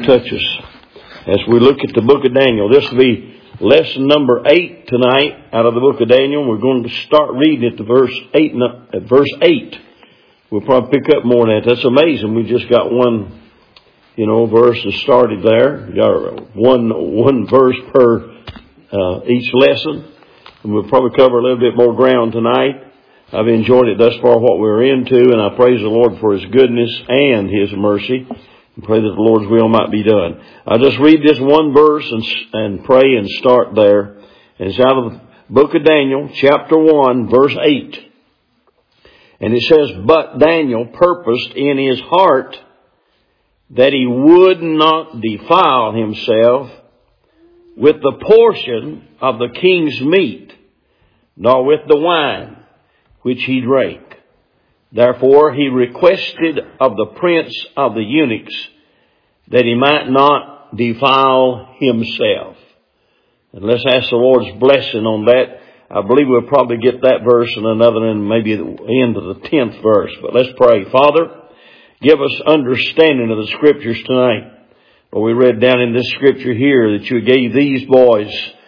touch us as we look at the book of Daniel. This will be lesson number 8 tonight out of the book of Daniel. We're going to start reading at verse 8. We'll probably pick up more than that. That's amazing. We just got one, verse that started there. We got one verse per each lesson. And we'll probably cover a little bit more ground tonight. I've enjoyed it thus far, what we're into, and I praise the Lord for His goodness and His mercy. And pray that the Lord's will might be done. I'll just read this one verse and pray and start there. And it's out of the book of Daniel, chapter 1, verse 8. And it says, "But Daniel purposed in his heart that he would not defile himself with the portion of the king's meat, nor with the wine which he drank. Therefore he requested of the prince of the eunuchs that he might not defile himself." And let's ask the Lord's blessing on that. I believe we'll probably get that verse and another and maybe at the end of the 10th verse. But let's pray. Father, give us understanding of the Scriptures tonight. Well, we read down in this Scripture here that you gave these boys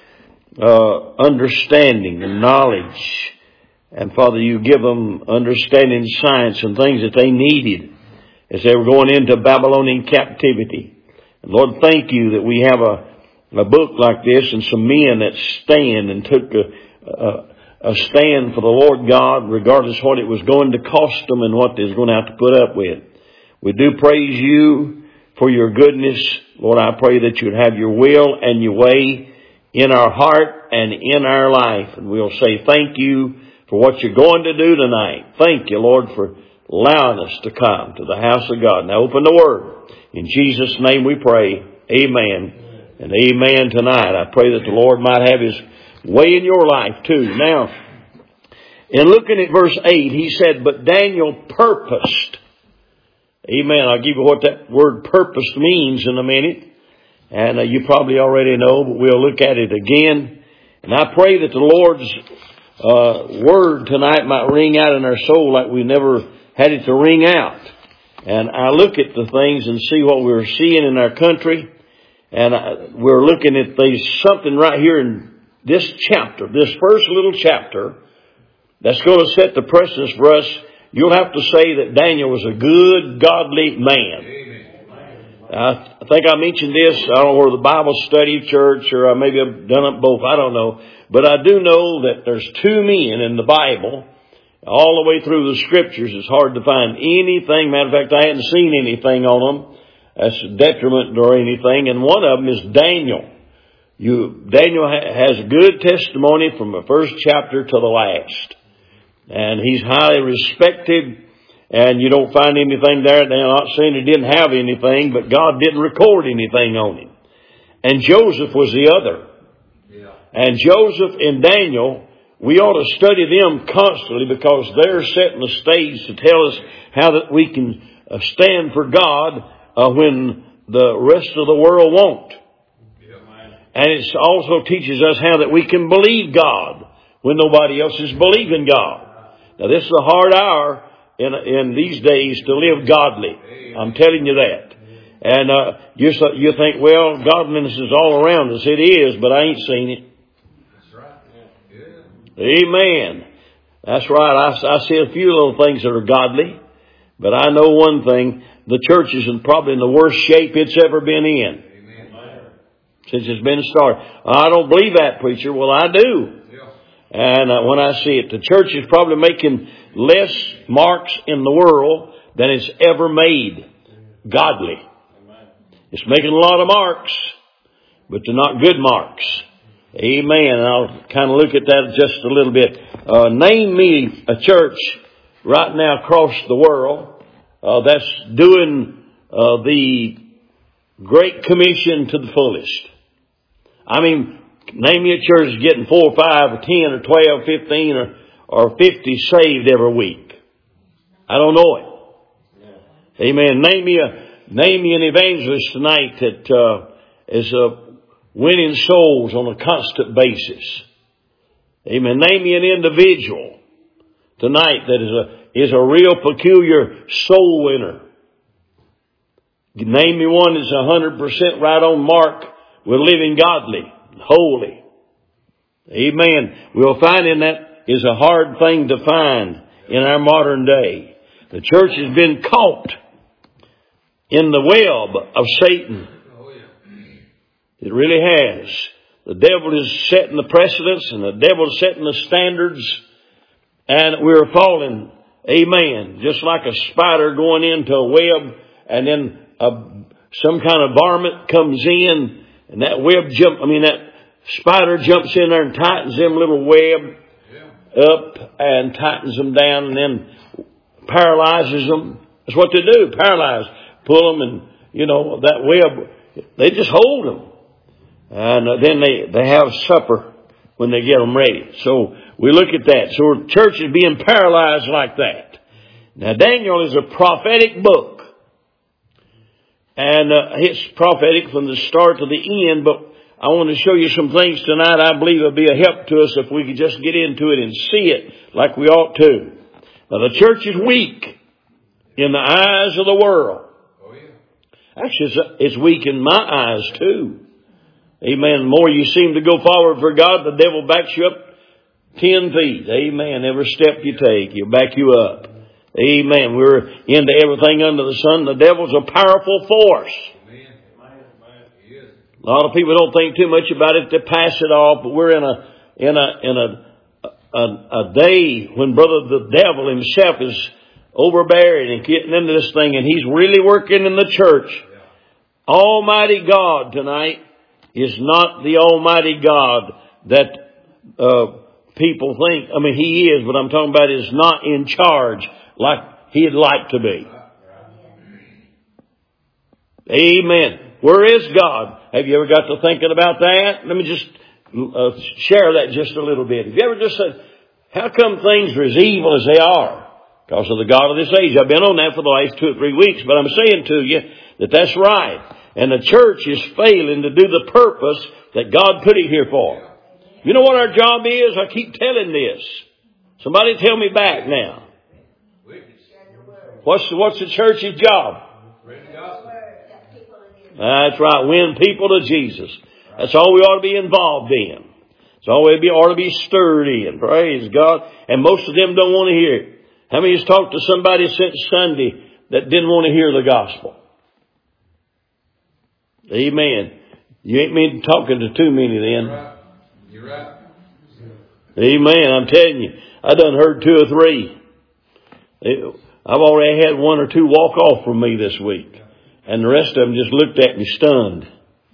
understanding and knowledge. And Father, you give them understanding science and things that they needed as they were going into Babylonian captivity. And Lord, thank you that we have a book like this and some men that stand and took a stand for the Lord God, regardless what it was going to cost them and what they was going to have to put up with. We do praise you for your goodness. Lord, I pray that you'd have your will and your way in our heart and in our life. And we'll say thank you for what you're going to do tonight. Thank you, Lord, for allowing us to come to the house of God. Now open the Word. In Jesus' name we pray. Amen and amen tonight. I pray that the Lord might have His way in your life too. Now, in looking at verse 8, he said, "But Daniel purposed." Amen. I'll give you what that word purposed means in a minute. And you probably already know, but we'll look at it again. And I pray that the Lord's word tonight might ring out in our soul like we never had it to ring out. And I look at the things and see what we're seeing in our country. And we're looking at there's something right here in this chapter, this first little chapter, that's going to set the precedence for us. You'll have to say that Daniel was a good, godly man. I think I mentioned this, I don't know, where the Bible study church, or maybe I've done it both, I don't know. But I do know that there's two men in the Bible, all the way through the Scriptures. It's hard to find anything. Matter of fact, I hadn't seen anything on them that's a detriment or anything. And one of them is Daniel. Daniel has good testimony from the first chapter to the last. And he's highly respected. And you don't find anything there. Now, I'm not saying he didn't have anything, but God didn't record anything on him. And Joseph was the other. Yeah. And Joseph and Daniel, we ought to study them constantly because they're setting the stage to tell us how that we can stand for God when the rest of the world won't. Yeah, and it also teaches us how that we can believe God when nobody else is believing God. Now, this is a hard hour in these days to live godly. I'm telling you that. And you think, well, godliness is all around us. It is, but I ain't seen it. That's right. Yeah. Amen. That's right. I see a few little things that are godly, but I know one thing: the church is probably in the worst shape it's ever been in. Amen. Since it's been started. I don't believe that, preacher. Well, I do. And when I see it, the church is probably making less marks in the world than it's ever made godly. It's making a lot of marks, but they're not good marks. Amen. And I'll kind of look at that just a little bit. Name me a church right now across the world that's doing the Great Commission to the fullest. I mean, name me a church that's getting 4 or 5 or 10 or 12, 15 or 50 saved every week. I don't know it. Amen. Name me an evangelist tonight that is winning souls on a constant basis. Amen. Name me an individual tonight that is a real peculiar soul winner. Name me one that's 100% right on mark with living godly, holy. Amen. We'll find in that is a hard thing to find in our modern day. The church has been caught in the web of Satan. It really has. The devil is setting the precedents and the devil is setting the standards, and we're falling. Amen. Just like a spider going into a web, and then some kind of varmint comes in, and that that spider jumps in there and tightens them little web up and tightens them down, and then paralyzes them. That's what they do. Paralyze. Pull them, and that web, they just hold them. And then they have supper when they get them ready. So we look at that. So the church is being paralyzed like that. Now Daniel is a prophetic book. And it's prophetic from the start to the end. But I want to show you some things tonight I believe will be a help to us if we could just get into it and see it like we ought to. Now the church is weak in the eyes of the world. Actually, it's weak in my eyes too. Amen. The more you seem to go forward for God, the devil backs you up 10 feet. Amen. Every step you take, he'll back you up. Amen. We're into everything under the sun. The devil's a powerful force. A lot of people don't think too much about it. They pass it off. But we're in a day when the devil himself is overbearing and getting into this thing, and he's really working in the church. Almighty God tonight is not the Almighty God that people think. I mean, He is, but I'm talking about is not in charge like He'd like to be. Amen. Where is God? Have you ever got to thinking about that? Let me just share that just a little bit. Have you ever just said, how come things are as evil as they are? Because of the God of this age. I've been on that for the last 2 or 3 weeks, but I'm saying to you that that's right. And the church is failing to do the purpose that God put it here for. You know what our job is? I keep telling this. Somebody tell me back now. What's the church's job? That's right. Win people to Jesus. That's all we ought to be involved in. That's all we ought to be stirred in. Praise God. And most of them don't want to hear it. How many of you talked to somebody since Sunday that didn't want to hear the gospel? Amen. You ain't been talking to too many then. You're right. Amen. I'm telling you, I done heard 2 or 3. I've already had 1 or 2 walk off from me this week. And the rest of them just looked at me stunned.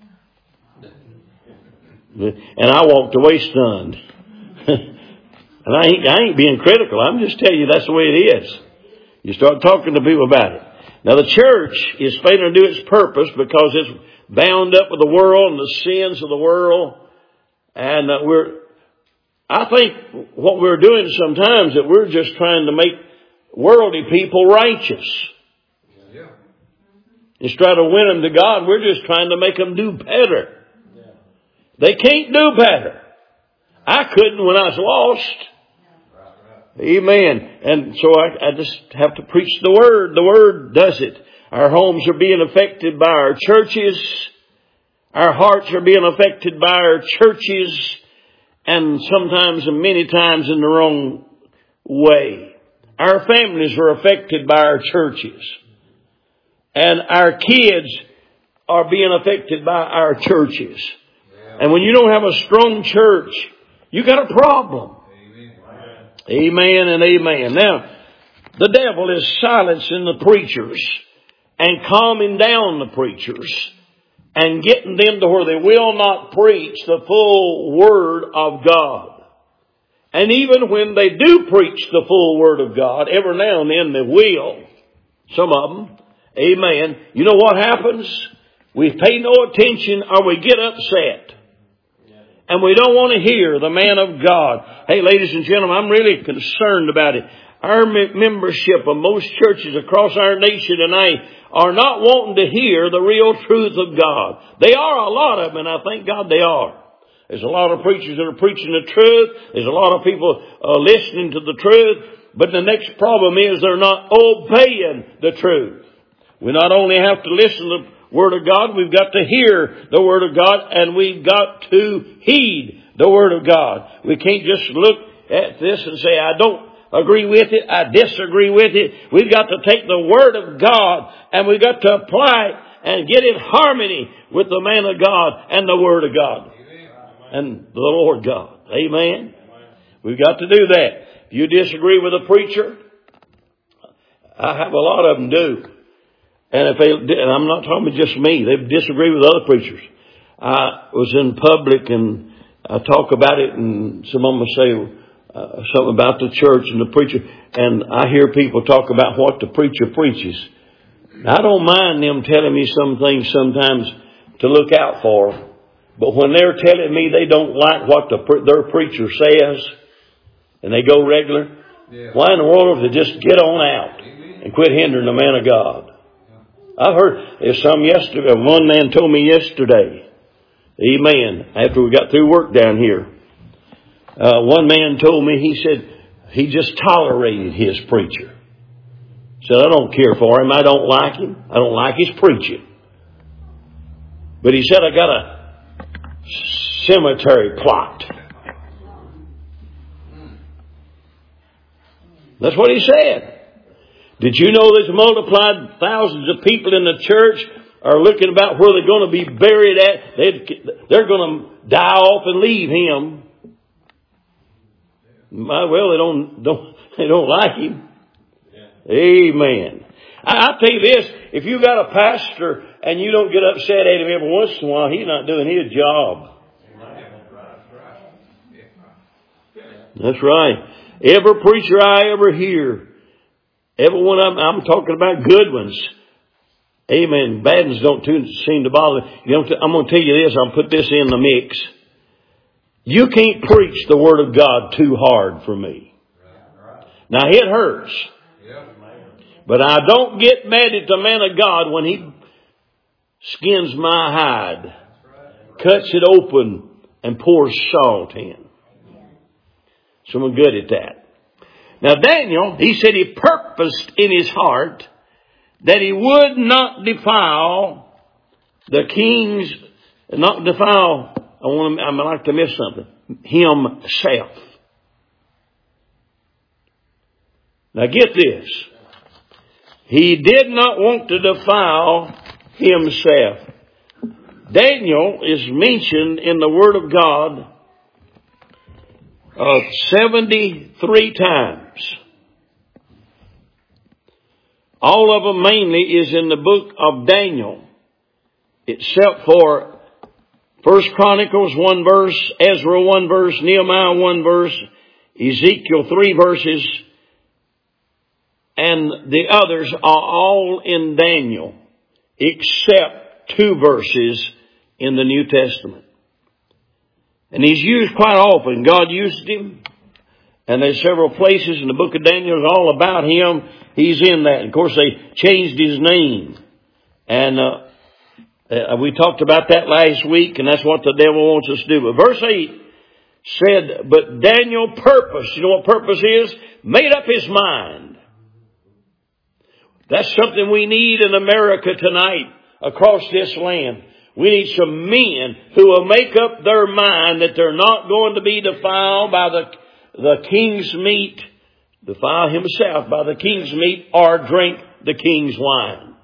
And I walked away stunned. And I ain't being critical. I'm just telling you that's the way it is. You start talking to people about it. Now the church is failing to do its purpose because it's bound up with the world and the sins of the world. And I think what we're doing sometimes that we're just trying to make worldly people righteous. Yeah. Instead of win them to God, we're just trying to make them do better. Yeah. They can't do better. I couldn't when I was lost. Amen. And so I just have to preach the Word. The Word does it. Our homes are being affected by our churches. Our hearts are being affected by our churches. And sometimes and many times in the wrong way. Our families are affected by our churches. And our kids are being affected by our churches. And when you don't have a strong church, you got a problem. Amen and amen. Now, the devil is silencing the preachers and calming down the preachers and getting them to where they will not preach the full Word of God. And even when they do preach the full Word of God, every now and then they will. Some of them. Amen. You know what happens? We pay no attention or we get upset. And we don't want to hear the man of God. Hey, ladies and gentlemen, I'm really concerned about it. Our membership of most churches across our nation tonight are not wanting to hear the real truth of God. They are, a lot of them, and I thank God they are. There's a lot of preachers that are preaching the truth. There's a lot of people listening to the truth. But the next problem is they're not obeying the truth. We not only have to listen to the Word of God, we've got to hear the Word of God, and we've got to heed the Word of God. We can't just look at this and say, I don't agree with it, I disagree with it. We've got to take the Word of God and we've got to apply it and get in harmony with the man of God and the Word of God. Amen. And the Lord God. Amen. We've got to do that. If you disagree with a preacher, I have a lot of them do. And and I'm not talking about just me, they disagree with other preachers. I was in public and I talk about it, and someone will say something about the church and the preacher, and I hear people talk about what the preacher preaches. I don't mind them telling me some things sometimes to look out for, but when they're telling me they don't like what their preacher says, and they go regular, why in the world if they just get on out and quit hindering the man of God? I heard there's some yesterday. One man told me yesterday, amen, after we got through work down here, one man told me, he said he just tolerated his preacher. He said, I don't care for him. I don't like him. I don't like his preaching. But he said, I got a cemetery plot. That's what he said. Did you know there's multiplied thousands of people in the church are looking about where they're going to be buried at? They're going to die off and leave him. Well, they don't like him. Yeah. Amen. I'll tell you this, if you got a pastor and you don't get upset at him every once in a while, he's not doing his job. That's right. Every preacher I ever hear, every one of them, I'm talking about good ones. Amen. Bad ones don't seem to bother. I'm going to tell you this, I'll put this in the mix. You can't preach the Word of God too hard for me. Now it hurts. But I don't get mad at the man of God when he skins my hide, cuts it open, and pours salt in. So I'm good at that. Now Daniel, he said he purposed in his heart that he would not defile the king's, not defile, I like to miss something, himself. Now get this. He did not want to defile himself. Daniel is mentioned in the Word of God 73 times. All of them mainly is in the book of Daniel, except for 1 Chronicles 1 verse, Ezra 1 verse, Nehemiah 1 verse, Ezekiel 3 verses, and the others are all in Daniel, except 2 verses in the New Testament. And he's used quite often. God used him. And there's several places in the book of Daniel all about him. He's in that. Of course, they changed his name. And we talked about that last week, and that's what the devil wants us to do. But verse 8 said, but Daniel purposed. You know what purpose is? Made up his mind. That's something we need in America tonight across this land. We need some men who will make up their mind that they're not going to be defiled by the king's meat, defile himself by the king's meat, or drink the king's wine.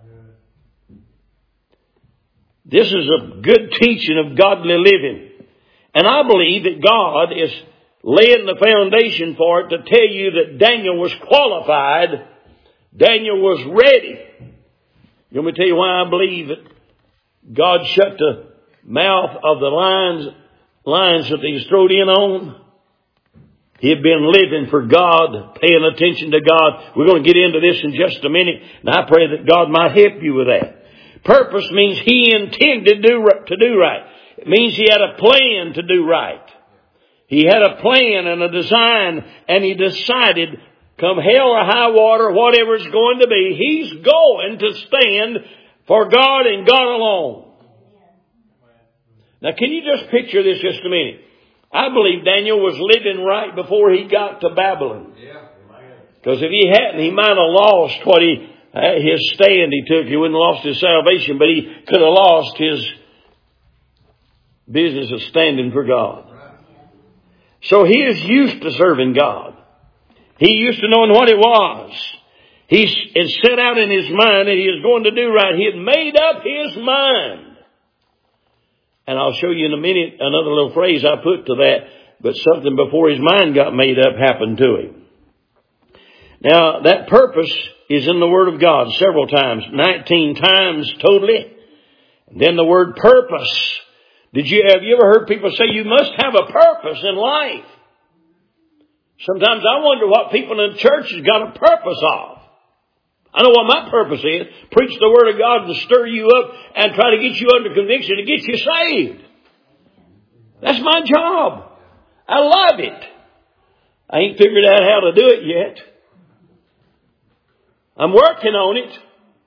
This is a good teaching of godly living. And I believe that God is laying the foundation for it to tell you that Daniel was qualified. Daniel was ready. You want me to tell you why I believe it? God shut the mouth of the lions that he was thrown in on. He had been living for God, paying attention to God. We're going to get into this in just a minute, and I pray that God might help you with that. Purpose means he intended to do right. It means he had a plan to do right. He had a plan and a design, and he decided, come hell or high water, whatever it's going to be, he's going to stand for God and God alone. Now, can you just picture this just a minute? I believe Daniel was living right before he got to Babylon. Because if he hadn't, he might have lost what he his stand he took. He wouldn't have lost his salvation, but he could have lost his business of standing for God. So he is used to serving God. He used to knowing what it was. He had set out in his mind that he was going to do right. He had made up his mind. And I'll show you in a minute another little phrase I put to that. But something before his mind got made up happened to him. Now, that purpose is in the Word of God several times. 19 times totally. And then the word purpose. Have you ever heard people say you must have a purpose in life? Sometimes I wonder what people in the church has got a purpose of. I know what my purpose is. Preach the Word of God to stir you up and try to get you under conviction to get you saved. That's my job. I love it. I ain't figured out how to do it yet. I'm working on it.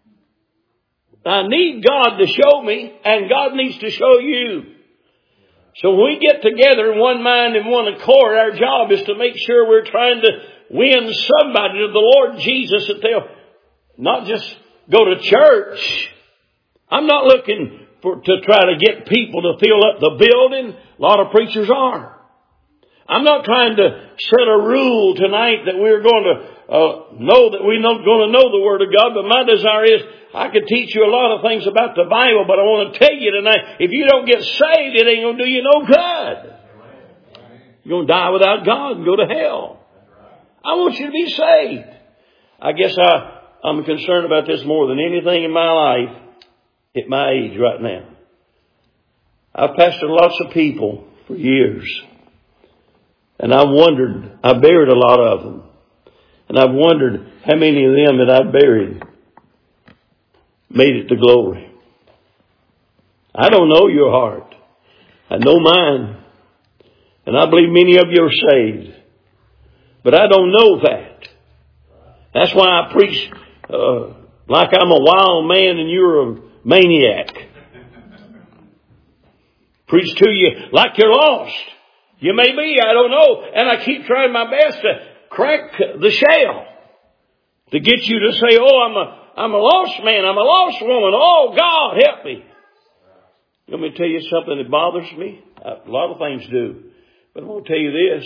I need God to show me, and God needs to show you. So when we get together in one mind and one accord, our job is to make sure we're trying to win somebody to the Lord Jesus, that they'll not just go to church. I'm not looking to try to get people to fill up the building. A lot of preachers are. I'm not trying to set a rule tonight that we're going to know that we're not going to know the Word of God, but my desire is I could teach you a lot of things about the Bible, but I want to tell you tonight, if you don't get saved, it ain't going to do you no good. You're going to die without God and go to hell. I want you to be saved. I guess I'm concerned about this more than anything in my life at my age right now. I've pastored lots of people for years. And I buried a lot of them. And I've wondered how many of them that I buried made it to glory. I don't know your heart. I know mine. And I believe many of you are saved. But I don't know that. That's why I preach like I'm a wild man and you're a maniac. Preach to you like you're lost. You may be, I don't know. And I keep trying my best to crack the shell to get you to say, oh, I'm a lost man. I'm a lost woman. Oh, God, help me. Let me tell you something that bothers me. A lot of things do. But I'm going to tell you this.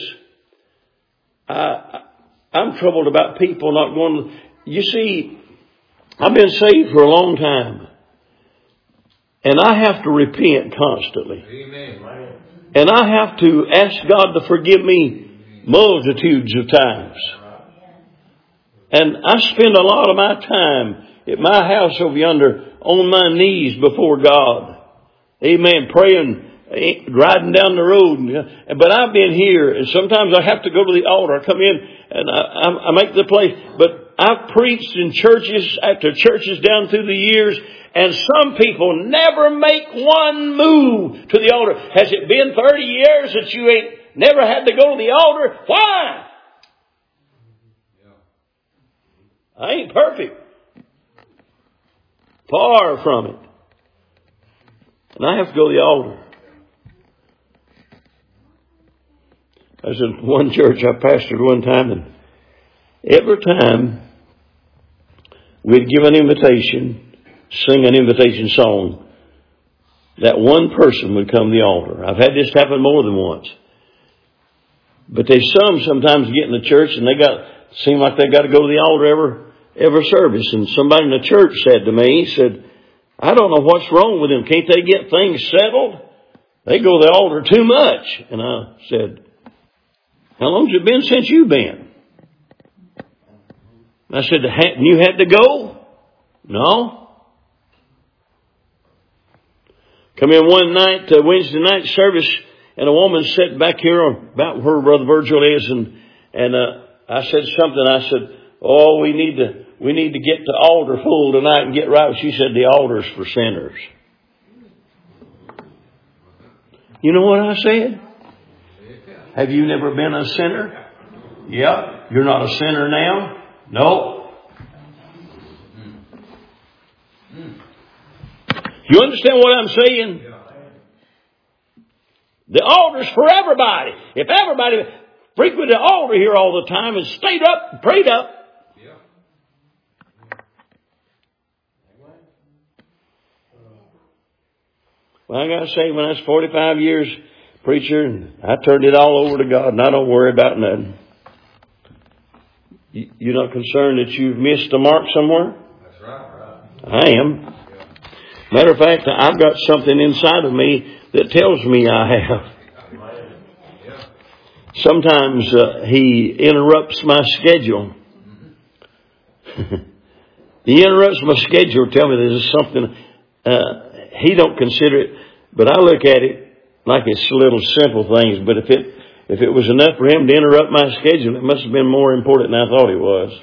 I'm troubled about people not going. You see, I've been saved for a long time. And I have to repent constantly. Amen. And I have to ask God to forgive me multitudes of times. And I spend a lot of my time at my house over yonder on my knees before God. Amen. Praying, riding down the road. But I've been here, and sometimes I have to go to the altar. I come in and I make the place. But I've preached in churches after churches down through the years. And some people never make one move to the altar. Has it been 30 years that you ain't never had to go to the altar? Why? I ain't perfect. Far from it. And I have to go to the altar. I was in one church I pastored one time, and every time we'd give an invitation, sing an invitation song, that one person would come to the altar. I've had this happen more than once. But there's sometimes get in the church and seem like they got to go to the altar every service. And somebody in the church said to me, he said, I don't know what's wrong with them. Can't they get things settled? They go to the altar too much. And I said, how long's it been since you've been? I said, you had to go? No. Come in one night, Wednesday night service, and a woman sat back here about where Brother Virgil is, and I said something. I said, oh, we need to get the altar full tonight and get right. She said, the altar's for sinners. You know what I said? Have you never been a sinner? Yep. You're not a sinner now? No. You understand what I'm saying? The altar's for everybody. If everybody frequented the altar here all the time and stayed up and prayed up, Well, I got to say, when I was 45 years preacher, and I turned it all over to God, and I don't worry about nothing. You're not concerned that you've missed the mark somewhere? That's right. I am. Matter of fact, I've got something inside of me that tells me I have. Sometimes he interrupts my schedule. He interrupts my schedule, tell me there's something, he don't consider it, but I look at it like it's little simple things, but if it was enough for him to interrupt my schedule, it must have been more important than I thought it was.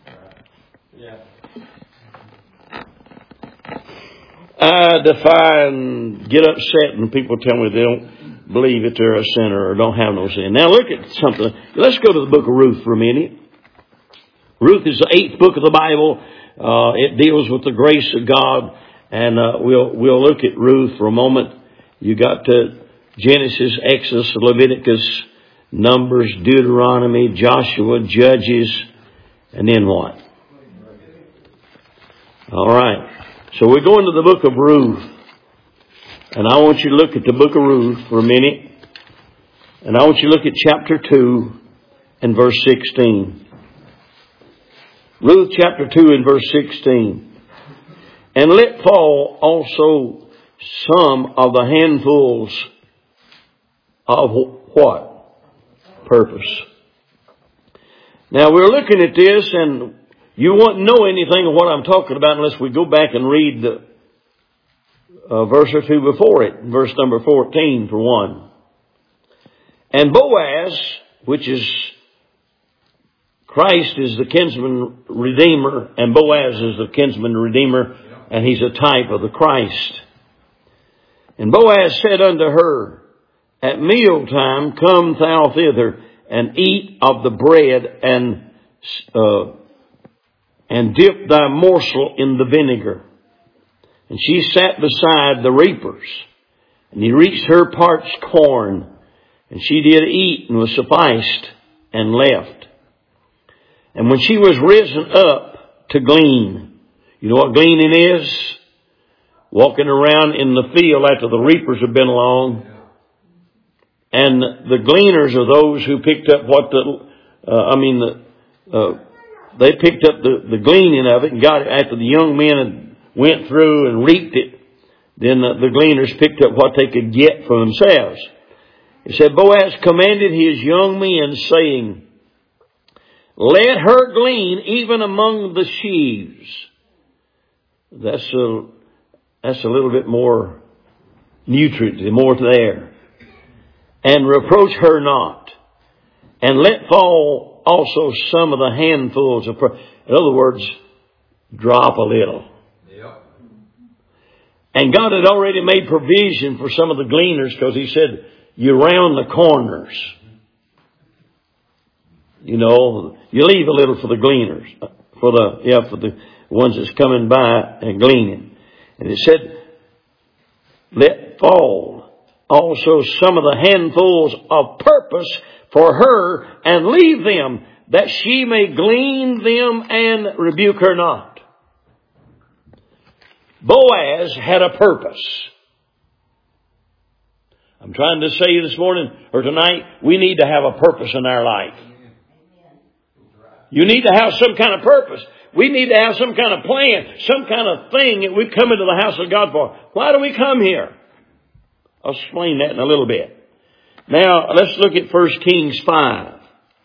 I defy and get upset when people tell me they don't believe that they're a sinner or don't have no sin. Now look at something. Let's go to the book of Ruth for a minute. Ruth is the 8th book of the Bible. It deals with the grace of God. And we'll look at Ruth for a moment. You got Genesis, Exodus, Leviticus, Numbers, Deuteronomy, Joshua, Judges, and then what? All right. So we're going to the book of Ruth. And I want you to look at the book of Ruth for a minute. And I want you to look at chapter 2 and verse 16. Ruth chapter 2 and verse 16. And let fall also some of the handfuls of what? Purpose. Now we're looking at this, and you won't know anything of what I'm talking about unless we go back and read the verse or two before it. Verse number 14 for one. And Boaz, which is Christ is the kinsman redeemer, and Boaz is the kinsman redeemer, and he's a type of the Christ. And Boaz said unto her, At mealtime come thou thither, and eat of the bread, and dip thy morsel in the vinegar. And she sat beside the reapers, and he reached her parched corn, and she did eat and was sufficed, and left. And when she was risen up to glean, you know what gleaning is? Walking around in the field after the reapers have been along. And the gleaners are those who picked up what they picked up the gleaning of it and got it after the young men had went through and reaped it. Then the gleaners picked up what they could get for themselves. It said, Boaz commanded his young men, saying, Let her glean even among the sheaves. That's a little bit more nutrient, more there. And reproach her not. And let fall also some of the handfuls of, in other words, drop a little. Yep. And God had already made provision for some of the gleaners, because he said, you round the corners. You know, you leave a little for the gleaners, for the ones that's coming by and gleaning. And it said, let fall also some of the handfuls of purpose for her, and leave them, that she may glean them and rebuke her not. Boaz had a purpose. I'm trying to say this morning or tonight, we need to have a purpose in our life. You need to have some kind of purpose. We need to have some kind of plan, some kind of thing that we come into the house of God for. Why do we come here? I'll explain that in a little bit. Now, let's look at 1 Kings 5.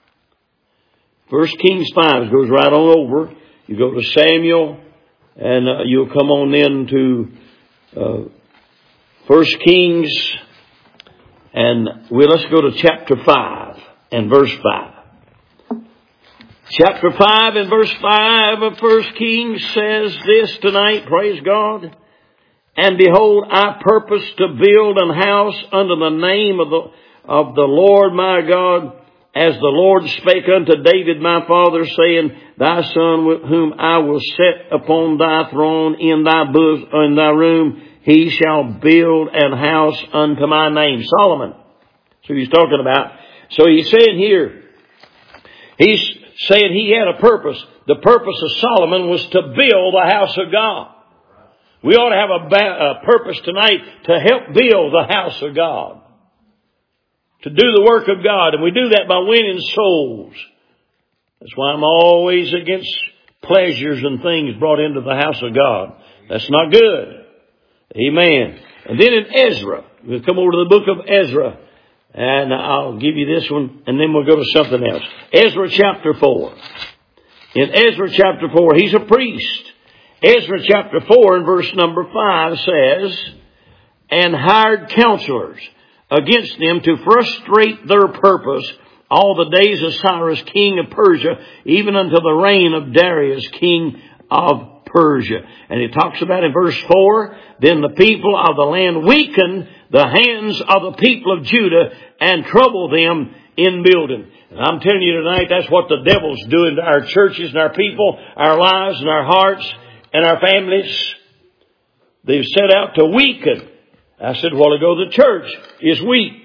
1 Kings 5 goes right on over. You go to Samuel, and you'll come on in to 1 Kings, and let's go to chapter 5 and verse 5. Chapter 5 and verse 5 of 1 Kings says this tonight, praise God. And behold, I purpose to build an house under the name of the Lord my God, as the Lord spake unto David my father, saying, Thy son whom I will set upon thy throne in thy room, he shall build an house unto my name. Solomon. So he's talking about. So he's saying here, he's saying he had a purpose. The purpose of Solomon was to build the house of God. We ought to have a purpose tonight to help build the house of God. To do the work of God. And we do that by winning souls. That's why I'm always against pleasures and things brought into the house of God. That's not good. Amen. And then in Ezra, we'll come over to the book of Ezra. And I'll give you this one, and then we'll go to something else. Ezra chapter 4. In Ezra chapter 4, he's a priest. Ezra chapter 4 and verse number 5 says, and hired counselors against them to frustrate their purpose all the days of Cyrus, king of Persia, even until the reign of Darius, king of Persia. And it talks about in verse 4, then the people of the land weakened the hands of the people of Judah and troubled them in building. And I'm telling you tonight, that's what the devil's doing to our churches and our people, our lives and our hearts and our families. They've set out to weaken. I said a while ago, the church is weak.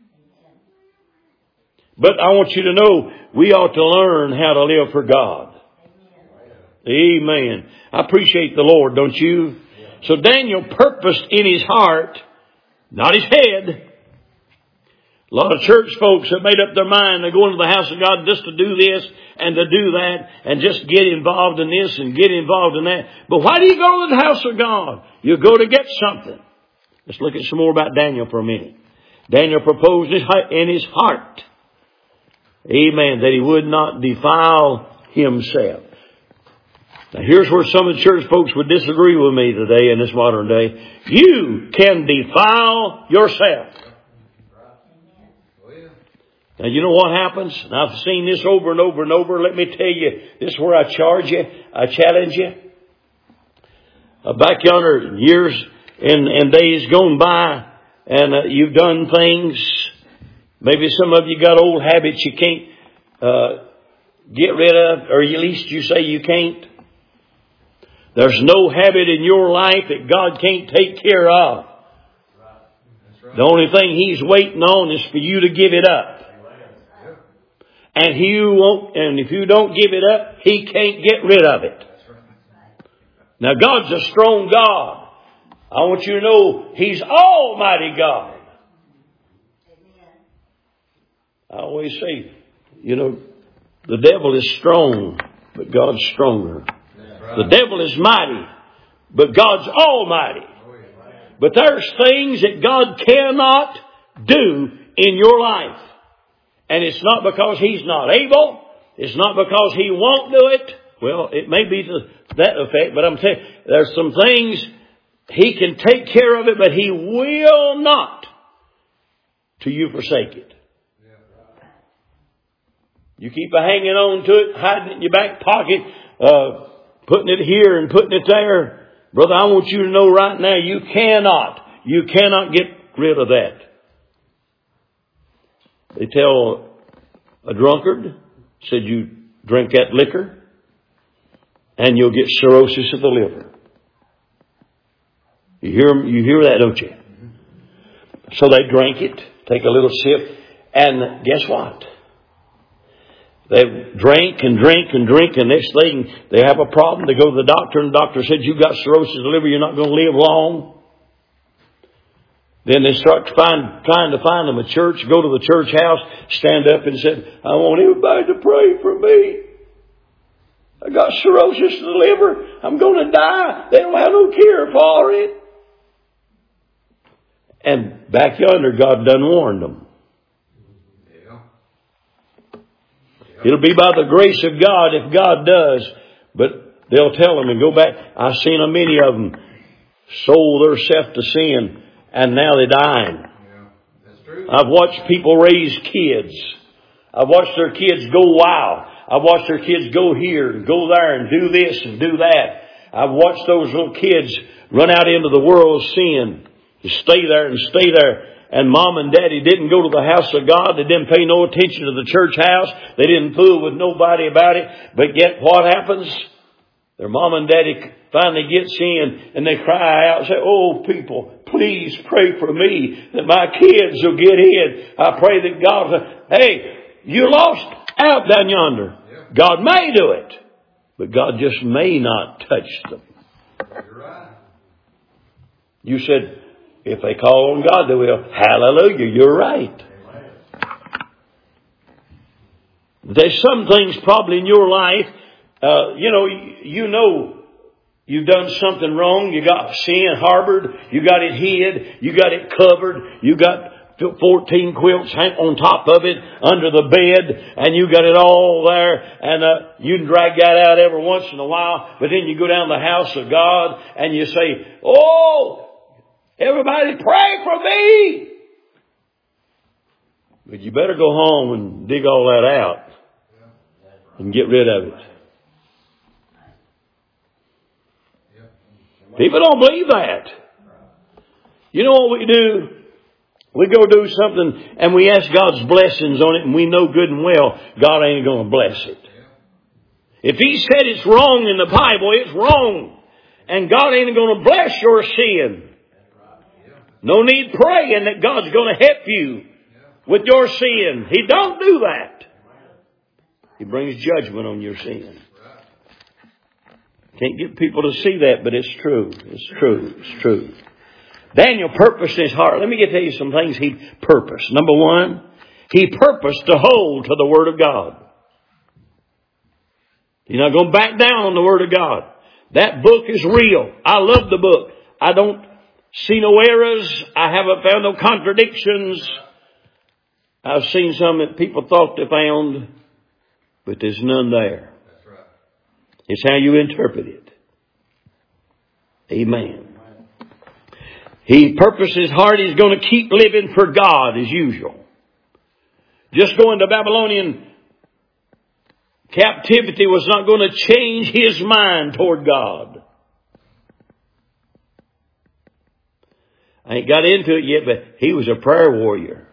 But I want you to know, we ought to learn how to live for God. Amen. I appreciate the Lord, don't you? So Daniel purposed in his heart, not his head. A lot of church folks have made up their mind to go into the house of God just to do this and to do that and just get involved in this and get involved in that. But why do you go to the house of God? You go to get something. Let's look at some more about Daniel for a minute. Daniel proposed in his heart, amen, that he would not defile himself. Now here's where some of the church folks would disagree with me today in this modern day. You can defile yourself. Now you know what happens? And I've seen this over and over and over. Let me tell you, this is where I charge you, I challenge you. Back yonder, years and days gone by, and you've done things. Maybe some of you got old habits you can't get rid of, or at least you say you can't. There's no habit in your life that God can't take care of. The only thing He's waiting on is for you to give it up. And if you don't give it up, He can't get rid of it. Now God's a strong God. I want you to know He's Almighty God. I always say, the devil is strong, but God's stronger. The devil is mighty, but God's almighty. But there's things that God cannot do in your life. And it's not because He's not able. It's not because He won't do it. Well, it may be to that effect, but I'm telling you, there's some things He can take care of it, but He will not till you forsake it. You keep hanging on to it, hiding it in your back pocket, putting it here and putting it there. Brother, I want you to know right now, you cannot get rid of that. They tell a drunkard, said you drink that liquor and you'll get cirrhosis of the liver. You hear that, don't you? So they drank it, take a little sip, and guess what? They drink and drink and drink, and next thing they have a problem. They go to the doctor, and the doctor said, you've got cirrhosis of the liver, you're not going to live long. Then they start trying to find them a church, go to the church house, stand up and said, I want everybody to pray for me. I got cirrhosis of the liver. I'm going to die. They don't have no cure for it. And back yonder, God done warned them. It'll be by the grace of God if God does. But they'll tell them and go back. I've seen many of them sold themselves to sin and now they're dying. Yeah, that's true. I've watched people raise kids. I've watched their kids go wild. I've watched their kids go here and go there and do this and do that. I've watched those little kids run out into the world of sin and stay there and stay there. And mom and daddy didn't go to the house of God. They didn't pay no attention to the church house. They didn't fool with nobody about it. But yet what happens? Their mom and daddy finally gets in and they cry out and say, oh, people, please pray for me that my kids will get in. I pray that God will. Hey, you lost out down yonder. Yeah. God may do it, but God just may not touch them. You're right. You said, if they call on God, they will. Hallelujah, you're right. There's some things probably in your life, you know you've done something wrong. You got sin harbored. You got it hid. You got it covered. You got 14 quilts on top of it under the bed, and you got it all there, and you can drag that out every once in a while, but then you go down to the house of God and you say, oh, everybody pray for me. But you better go home and dig all that out and get rid of it. People don't believe that. You know what we do? We go do something and we ask God's blessings on it, and we know good and well God ain't going to bless it. If He said it's wrong in the Bible, it's wrong. And God ain't going to bless your sin. No need praying that God's going to help you with your sin. He don't do that. He brings judgment on your sin. Can't get people to see that, but it's true. It's true. It's true. Daniel purposed in his heart. Let me tell you some things he purposed. Number one, he purposed to hold to the Word of God. He's not going to back down on the Word of God. That book is real. I love the book. I don't see no errors. I haven't found no contradictions. I've seen some that people thought they found, but there's none there. That's right. It's how you interpret it. Amen. He purposed his heart he's going to keep living for God as usual. Just going to Babylonian captivity was not going to change his mind toward God. I ain't got into it yet, but he was a prayer warrior.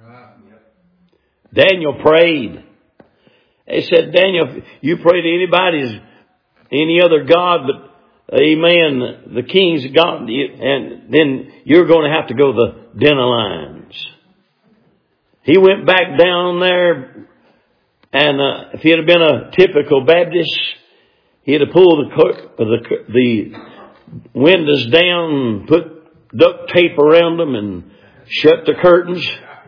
Daniel prayed. They said, Daniel, you pray to any other God, but amen, the king's God, and then you're going to have to go to the den of lions. He went back down there, and if he had been a typical Baptist, he'd have pulled the windows down, put duct tape around them, and shut the curtains.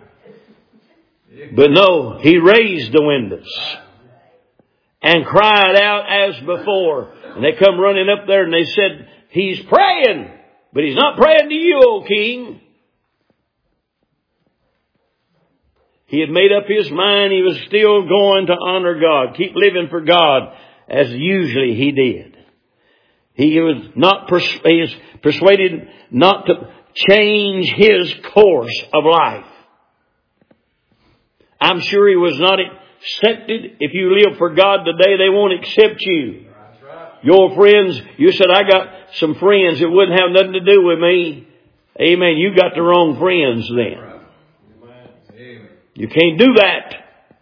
But no, he raised the windows and cried out as before. And they come running up there and they said, he's praying, but he's not praying to you, O king. He had made up his mind he was still going to honor God, keep living for God as usually he did. He was persuaded not to change his course of life. I'm sure he was not accepted. If you live for God today, they won't accept you. That's right. Your friends, you said, I got some friends that wouldn't have nothing to do with me. Amen. You got the wrong friends then. Amen. You can't do that.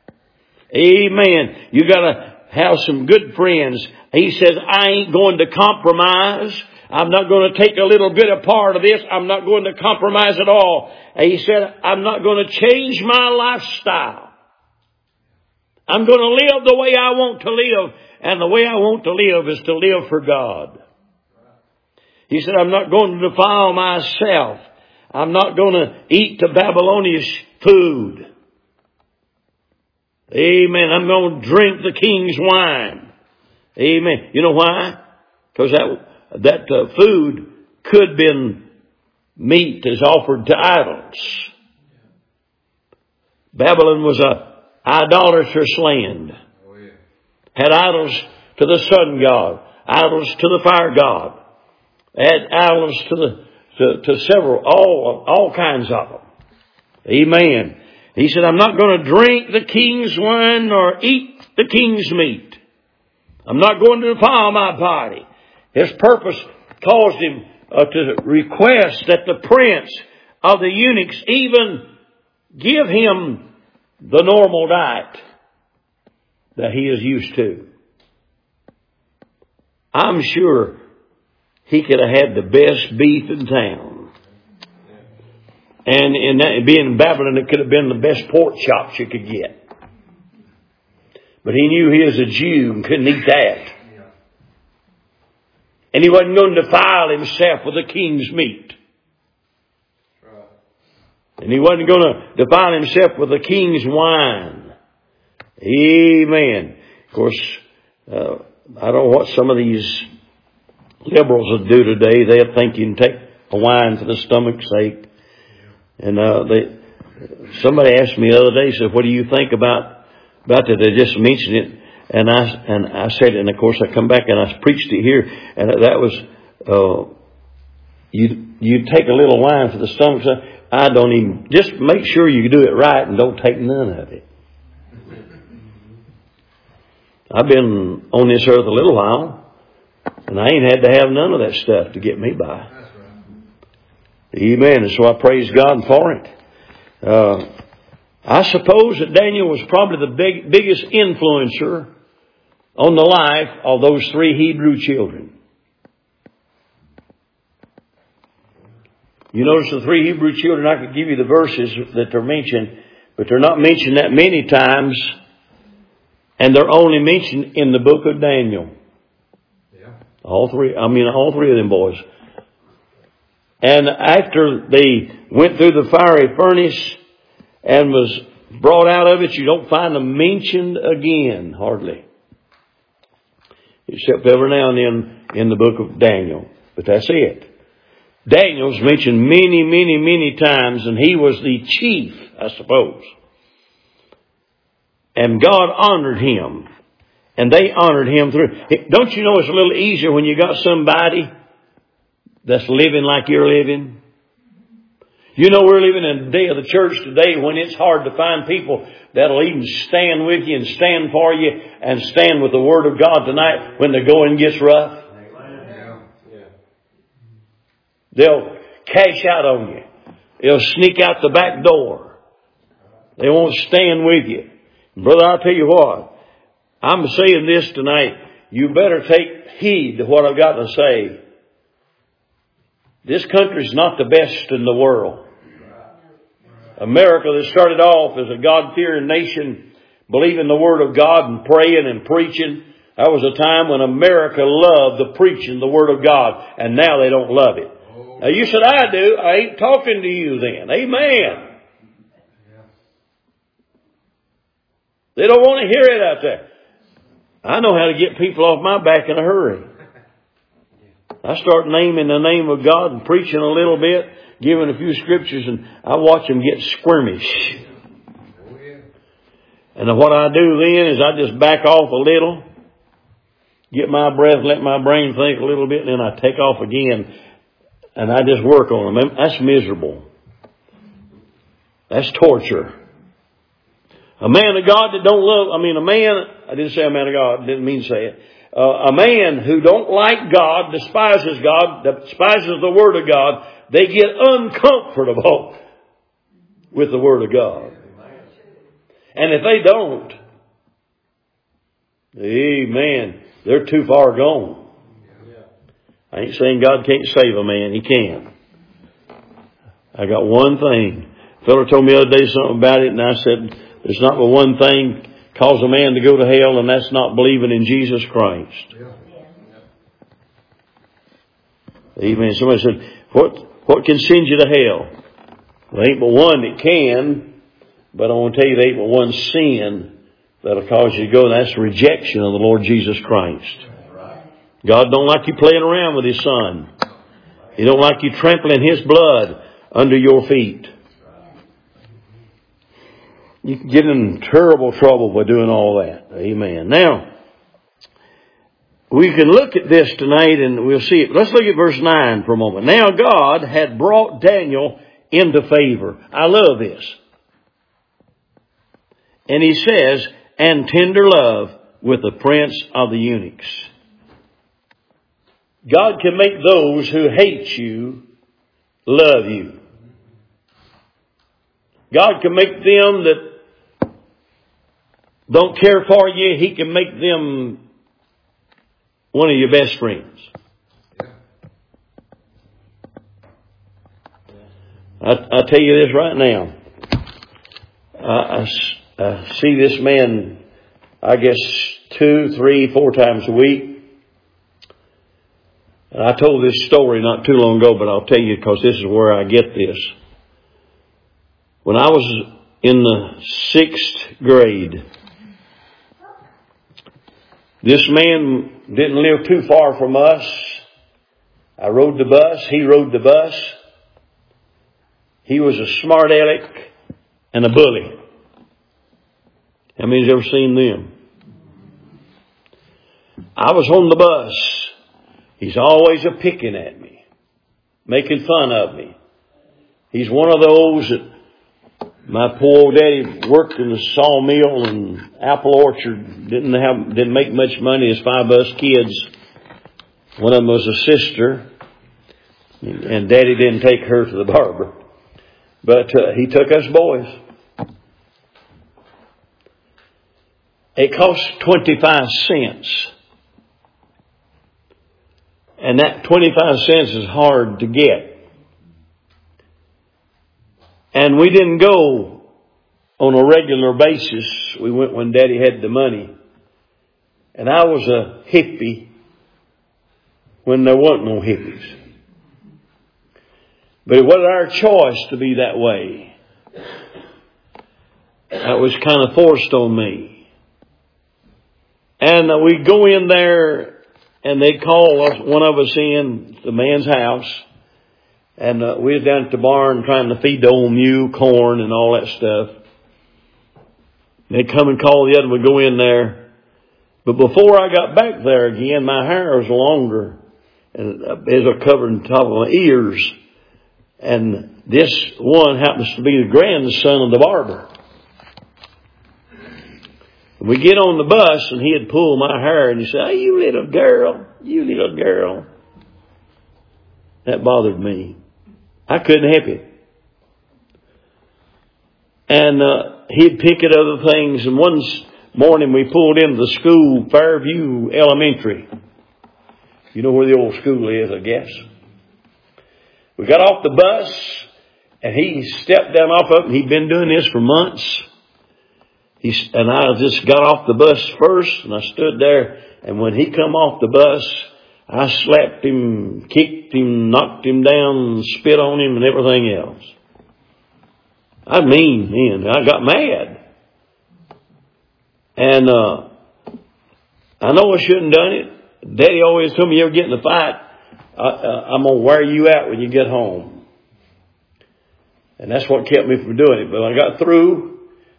Amen. You got to have some good friends. He says, I ain't going to compromise. I'm not going to take a little bit of part of this. I'm not going to compromise at all. And he said, I'm not going to change my lifestyle. I'm going to live the way I want to live. And the way I want to live is to live for God. He said, I'm not going to defile myself. I'm not going to eat the Babylonian food. Amen. I'm going to drink the king's wine. Amen. You know why? Because that food could have been meat that's offered to idols. Babylon was a idolatrous land. Oh, yeah. Had idols to the sun god, idols to the fire god, had idols to several, all kinds of them. Amen. He said, I'm not going to drink the king's wine nor eat the king's meat. I'm not going to defile my body. His purpose caused him to request that the prince of the eunuchs even give him the normal diet that he is used to. I'm sure he could have had the best beef in town. And being in Babylon, it could have been the best pork chops you could get. But he knew he was a Jew and couldn't eat that. And he wasn't going to defile himself with the king's meat. And he wasn't going to defile himself with the king's wine. Amen. Of course, I don't know what some of these liberals would do today. They'll think you can take a wine for the stomach's sake. And somebody asked me the other day, said, what do you think about that? They just mentioned it. And I said, and of course I come back and I preached it here. And that was, you take a little wine for the stomach's sake. I don't even, just make sure you do it right and don't take none of it. I've been on this earth a little while, and I ain't had to have none of that stuff to get me by. That's right. Amen. And so I praise God for it. I suppose that Daniel was probably the biggest influencer on the life of those 3 Hebrew children. You notice the 3 Hebrew children, I could give you the verses that they're mentioned, but they're not mentioned that many times, and they're only mentioned in the book of Daniel. Yeah. All three of them boys. And after they went through the fiery furnace and was brought out of it, you don't find them mentioned again, hardly. Except every now and then in the book of Daniel. But that's it. Daniel's mentioned many, many, many times, and he was the chief, I suppose. And God honored him. And they honored him through. Don't you know it's a little easier when you got somebody that's living like you're living? You know, we're living in the day of the church today when it's hard to find people that'll even stand with you and stand for you and stand with the Word of God tonight when the going gets rough. They'll cash out on you. They'll sneak out the back door. They won't stand with you. Brother, I'll tell you what. I'm saying this tonight. You better take heed to what I've got to say. This country's not the best in the world. America that started off as a God-fearing nation, believing the Word of God and praying and preaching. That was a time when America loved the preaching, the Word of God. And now they don't love it. Now you said, I do. I ain't talking to you then. Amen. They don't want to hear it out there. I know how to get people off my back in a hurry. I start naming the name of God and preaching a little bit, giving a few scriptures, and I watch them get squirmish. And what I do then is I just back off a little, get my breath, let my brain think a little bit, and then I take off again. And I just work on them. That's miserable. That's torture. A man of God that don't love, I didn't say a man of God, didn't mean to say it. A man who don't like God, despises the Word of God, they get uncomfortable with the Word of God. And if they don't, amen, they're too far gone. I ain't saying God can't save a man. He can. I got one thing. A fellow told me the other day something about it, and I said, there's not but one thing cause a man to go to hell, and that's not believing in Jesus Christ. Amen. Somebody said, what can send you to hell? There ain't but one that can, but I want to tell you there ain't but one sin that'll cause you to go, and that's rejection of the Lord Jesus Christ. God don't like you playing around with His Son. He don't like you trampling His blood under your feet. You can get in terrible trouble by doing all that. Amen. Now, we can look at this tonight and we'll see it. Let's look at verse 9 for a moment. Now God had brought Daniel into favor. I love this. And he says, and tender love with the prince of the eunuchs. God can make those who hate you love you. God can make them that don't care for you, He can make them one of your best friends. I tell you this right now. I see this man, I guess 2, 3, 4 times a week. And I told this story not too long ago, but I'll tell you because this is where I get this. When I was in the 6th grade, this man didn't live too far from us. I rode the bus. He rode the bus. He was a smart aleck and a bully. How many's ever seen them? I was on the bus. He's always a picking at me, making fun of me. He's one of those that my poor old daddy worked in the sawmill and apple orchard. Didn't make much money. His 5 of us kids. One of them was a sister, and Daddy didn't take her to the barber, but he took us boys. It cost 25 cents. And that 25 cents is hard to get. And we didn't go on a regular basis. We went when Daddy had the money. And I was a hippie when there wasn't no hippies. But it wasn't our choice to be that way. That was kind of forced on me. And we go in there, and they'd call us, one of us in the man's house. And we was down at the barn trying to feed the old mule corn and all that stuff. They'd come and call the other. We'd go in there. But before I got back there again, my hair was longer. And it was covering the top of my ears. And this one happens to be the grandson of the barber. And we get on the bus, and he'd pull my hair, and he'd say, "Hey, you little girl, you little girl." That bothered me. I couldn't help it. And he'd pick at other things. And one morning we pulled into the school, Fairview Elementary. You know where the old school is, I guess. We got off the bus, and he stepped down off of it, and he'd been doing this for months. And I just got off the bus first, and I stood there, and when he come off the bus, I slapped him, kicked him, knocked him down, spit on him, and everything else. I mean, man, I got mad. And I know I shouldn't have done it. Daddy always told me, you ever get in a fight, I'm going to wear you out when you get home. And that's what kept me from doing it. But when I got through,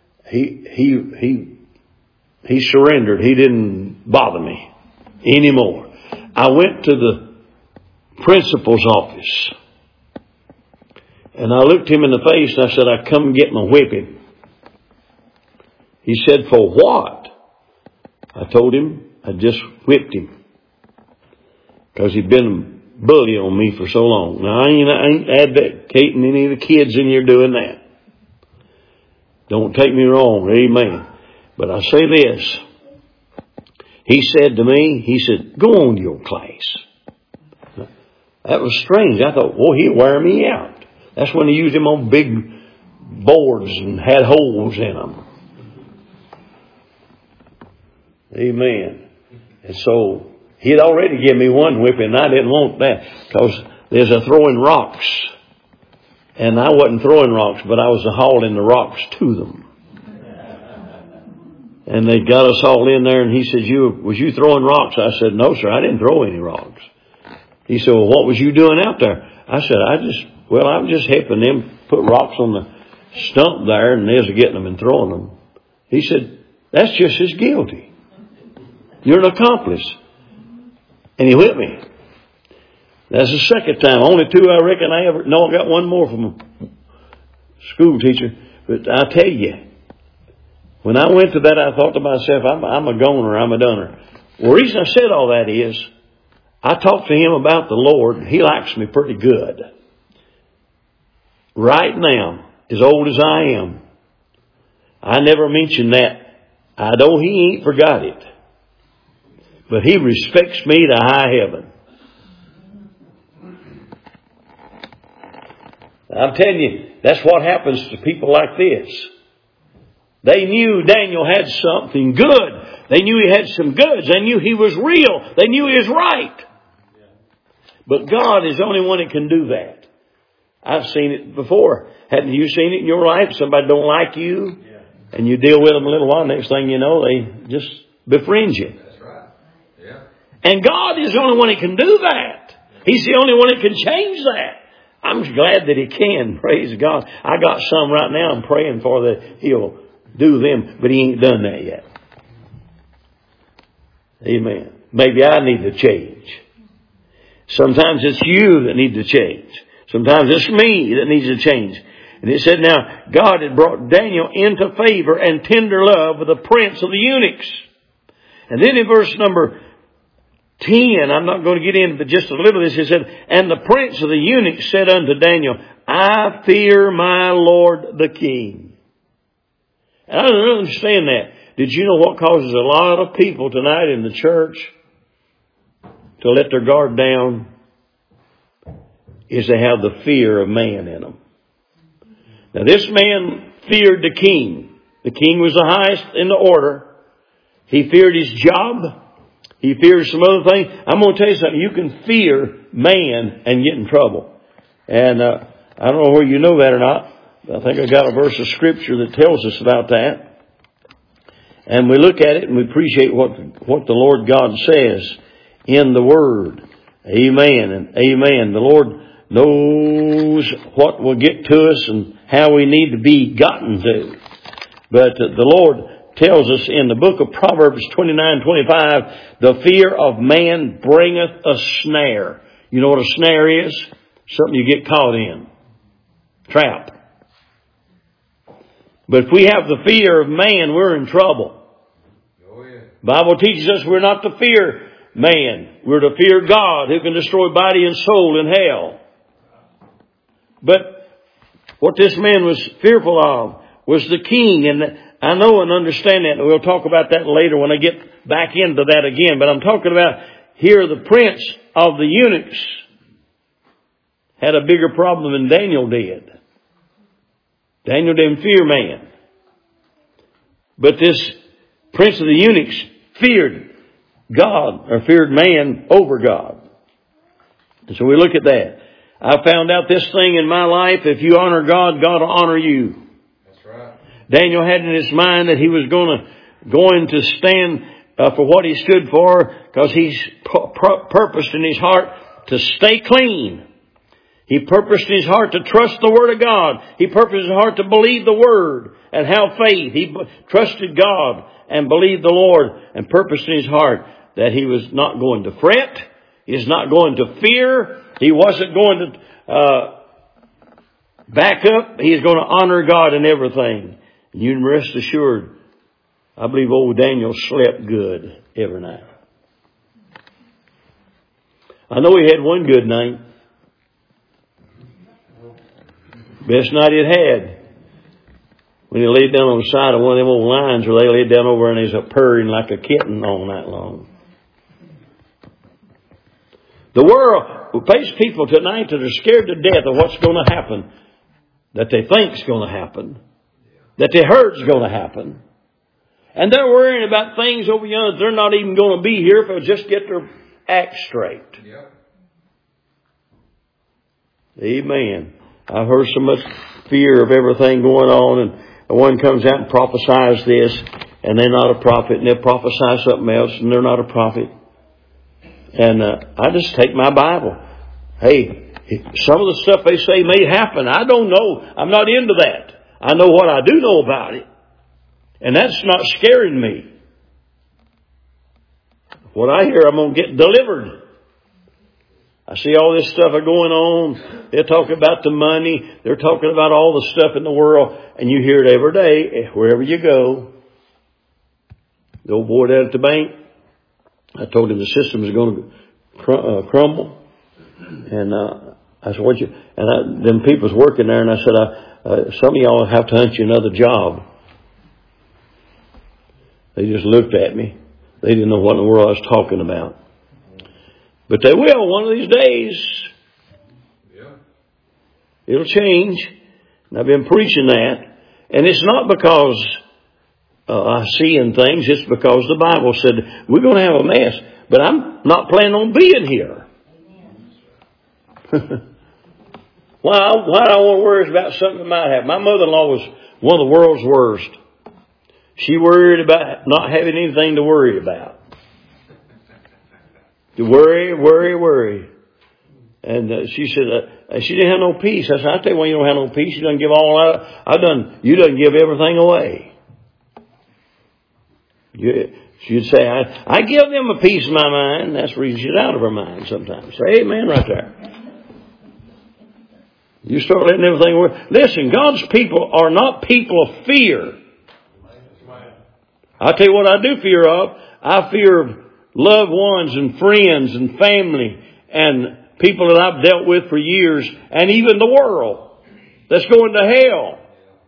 he surrendered. He didn't bother me anymore. I went to the principal's office, and I looked him in the face, and I said, "I come get my whipping." He said, "For what?" I told him I just whipped him because he'd been a bully on me for so long. Now, I ain't advocating any of the kids in here doing that. Don't take me wrong, amen. But I say this. He said to me, he said, "Go on to your class." That was strange. I thought, well, he'll wear me out. That's when he used them on big boards and had holes in them. Amen. And so he had already given me one whipping, and I didn't want that because there's a throwing rocks. And I wasn't throwing rocks, but I was hauling the rocks to them. And they got us all in there, and he said, was you throwing rocks? I said, "No, sir, I didn't throw any rocks." He said, "Well, what was you doing out there?" I said, I'm just helping them put rocks on the stump there, and they was getting them and throwing them." He said, "That's just as guilty. You're an accomplice." And he whipped me. That's the second time. Only 2 I reckon I ever... No, I got one more from a school teacher. But I tell you, when I went to that, I thought to myself, I'm a goner, I'm a doner. Well, the reason I said all that is, I talked to him about the Lord. He likes me pretty good. Right now, as old as I am, I never mentioned that. I know he ain't forgot it. But he respects me to high heaven. I'm telling you, that's what happens to people like this. They knew Daniel had something good. They knew he had some goods. They knew he was real. They knew he was right. But God is the only one that can do that. I've seen it before. Hadn't you seen it in your life? Somebody don't like you, and you deal with them a little while. Next thing you know, they just befriend you. That's right. Yeah. And God is the only one that can do that. He's the only one that can change that. I'm glad that He can. Praise God. I got some right now I'm praying for that He'll do them, but He ain't done that yet. Amen. Maybe I need to change. Sometimes it's you that need to change. Sometimes it's me that needs to change. And it said now, God had brought Daniel into favor and tender love with the prince of the eunuchs. And then in verse number 10, I'm not going to get into just a little of this. It said, and the prince of the eunuchs said unto Daniel, I fear my Lord the king. And I don't understand that. Did you know what causes a lot of people tonight in the church to let their guard down? Is they have the fear of man in them. Now this man feared the king. The king was the highest in the order. He feared his job. He feared some other things. I'm going to tell you something. You can fear man and get in trouble. And I don't know whether you know that or not. I think I got a verse of scripture that tells us about that. And we look at it and we appreciate what the Lord God says in the Word. Amen and amen. The Lord knows what will get to us and how we need to be gotten to. But the Lord tells us in the book of Proverbs 29:25, the fear of man bringeth a snare. You know what a snare is? Something you get caught in. Trap. But if we have the fear of man, we're in trouble. Bible teaches us we're not to fear man. We're to fear God who can destroy body and soul in hell. But what this man was fearful of was the king. And I know and understand that. And we'll talk about that later when I get back into that again. But I'm talking about here the prince of the eunuchs had a bigger problem than Daniel did. Daniel didn't fear man. But this prince of the eunuchs feared God, or feared man over God. And so we look at that. I found out this thing in my life, if you honor God, God will honor you. That's right. Daniel had in his mind that he was going to stand for what he stood for, because he's purposed in his heart to stay clean. He purposed in his heart to trust the Word of God. He purposed in his heart to believe the Word and have faith. He trusted God and believed the Lord, and purposed in his heart that he was not going to fret. He was not going to fear. He wasn't going to back up. He is going to honor God in everything. And you can rest assured, I believe old Daniel slept good every night. I know he had one good night. Best night he'd had. When he laid down on the side of one of them old lines where they laid down over and he's a purring like a kitten all night long. The world face people tonight that are scared to death of what's going to happen, that they think's going to happen, that they heard's going to happen. And they're worrying about things over yonder. They're not even going to be here if they'll just get their act straight. Yep. Amen. I've heard so much fear of everything going on, and one comes out and prophesies this, and they're not a prophet, and they'll prophesy something else, and they're not a prophet. And I just take my Bible. Hey, some of the stuff they say may happen. I don't know. I'm not into that. I know what I do know about it. And that's not scaring me. What I hear, I'm going to get delivered. I see all this stuff going on. They're talking about the money. They're talking about all the stuff in the world. And you hear it every day, wherever you go. The old boy down at the bank, I told him the system is going to crumble. And I said, them people's working there. And I said, some of y'all have to hunt you another job. They just looked at me. They didn't know what in the world I was talking about. But they will one of these days. Yeah. It'll change. And I've been preaching that. And it's not because I see in things. It's because the Bible said we're going to have a mess. But I'm not planning on being here. Why do I want to worry about something that might happen? My mother-in-law was one of the world's worst. She worried about not having anything to worry about. To worry. And she said, she didn't have no peace. I said, I tell you why you don't have no peace. You done give all out. You done give everything away. She'd say, I give them a piece of my mind. That's the reason she's out of her mind sometimes. Say amen right there. You start letting everything work. Listen, God's people are not people of fear. I'll tell you what I do fear of. I fear of loved ones and friends and family and people that I've dealt with for years, and even the world that's going to hell.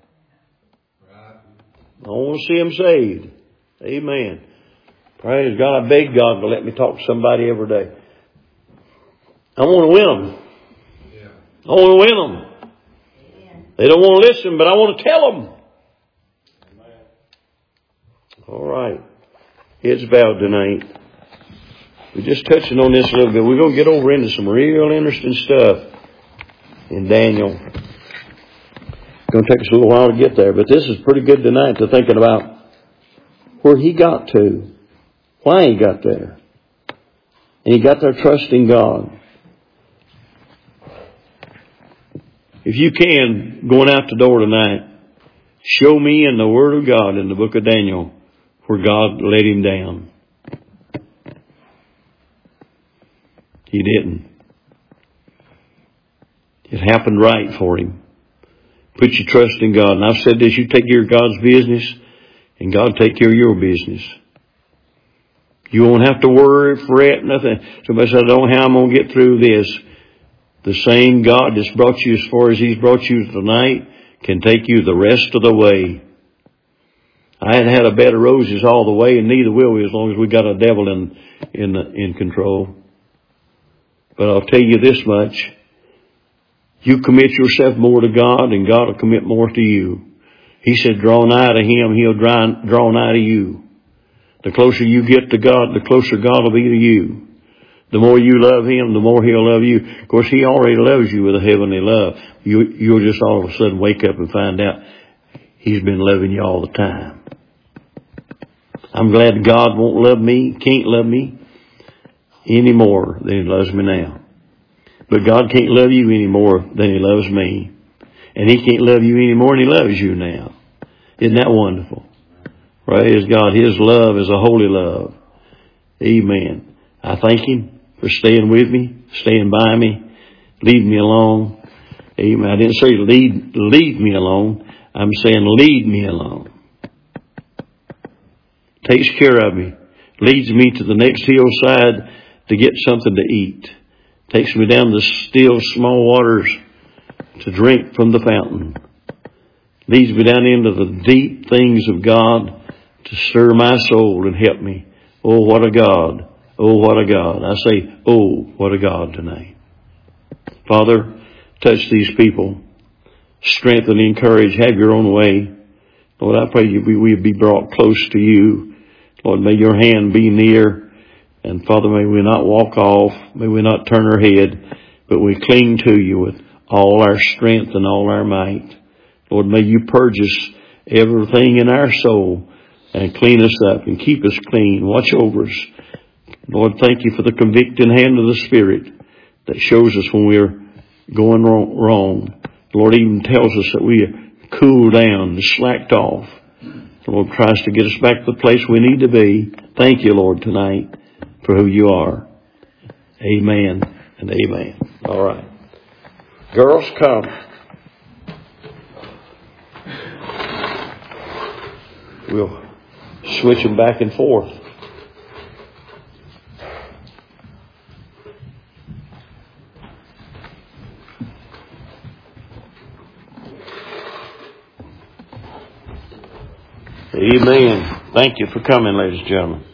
I want to see them saved. Amen. Praise God. I beg God to let me talk to somebody every day. I want to win them. I want to win them. They don't want to listen, but I want to tell them. All right. Heads bowed tonight. We're just touching on this a little bit. We're going to get over into some real interesting stuff in Daniel. It's going to take us a little while to get there, but this is pretty good tonight to thinking about where he got to, why he got there. And he got there trusting God. If you can, going out the door tonight, show me in the Word of God in the book of Daniel where God let him down. He didn't. It happened right for him. Put your trust in God. And I've said this, you take care of God's business and God take care of your business. You won't have to worry, fret, nothing. Somebody said, I don't know how I'm going to get through this. The same God that's brought you as far as He's brought you tonight can take you the rest of the way. I hadn't had a bed of roses all the way, and neither will we as long as we got a devil in control. But I'll tell you this much. You commit yourself more to God, and God will commit more to you. He said, draw nigh to Him, He'll draw nigh to you. The closer you get to God, the closer God will be to you. The more you love Him, the more He'll love you. Of course, He already loves you with a heavenly love. You'll just all of a sudden wake up and find out He's been loving you all the time. I'm glad God won't love me, can't love me any more than He loves me now. But God can't love you any more than He loves me. And He can't love you any more than He loves you now. Isn't that wonderful? Praise God. His love is a holy love. Amen. I thank Him for staying with me, staying by me, leading me along. Amen. I didn't say lead me along. I'm saying lead me along. Takes care of me. Leads me to the next hillside to get something to eat. Takes me down the still small waters to drink from the fountain. Leads me down into the deep things of God to stir my soul and help me. Oh, what a God. Oh, what a God. I say, oh, what a God tonight. Father, touch these people. Strengthen, encourage, have your own way. Lord, I pray we be brought close to you. Lord, may your hand be near. And Father, may we not walk off. May we not turn our head. But we cling to you with all our strength and all our might. Lord, may you purge us everything in our soul and clean us up and keep us clean. Watch over us. Lord, thank you for the convicting hand of the Spirit that shows us when we're going wrong. The Lord even tells us that we are cooled down, slacked off. The Lord tries to get us back to the place we need to be. Thank you, Lord, tonight for who you are. Amen and amen. All right. Girls, come. We'll switch them back and forth. Amen. Thank you for coming, ladies and gentlemen.